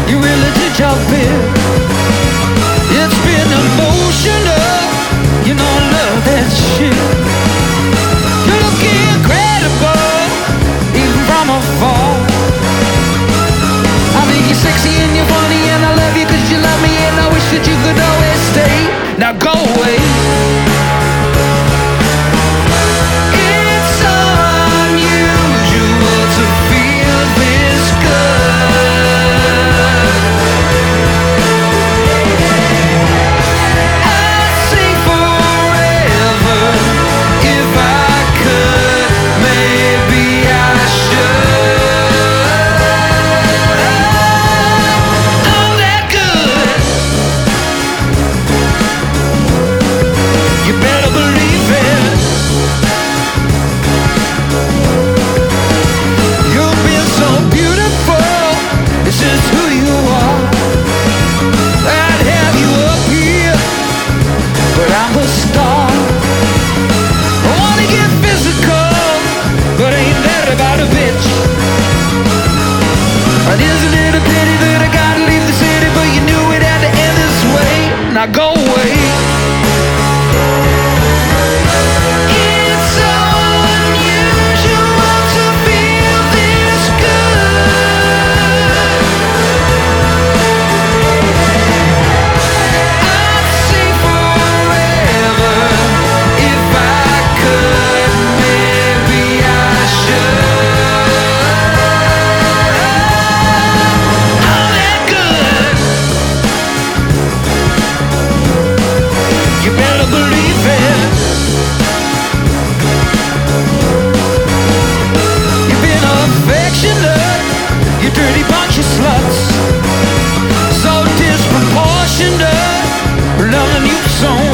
You really did your bit. It's been emotional, you know I love that shit. You look incredible, even from afar. I think you're sexy and you're funny, and I love you 'cause you love me, and I wish that you could always stay. Now go away. It's unusual to feel this good. I'd say forever if I could. Maybe I should. I'm that good. You better believe it. You've been so beautiful. This is who you are. I'd have you up here, but I'm a star. I wanna get physical, but ain't that about a bitch? And isn't it a pity that I gotta leave the city, but you knew it had to end this way? Now go away. It's so unusual to feel this good. I'd say forever if I could. Maybe I should. I'm that good. You better believe it. You've been affectionate, you dirty bunch of sluts. So disproportionate, loving you so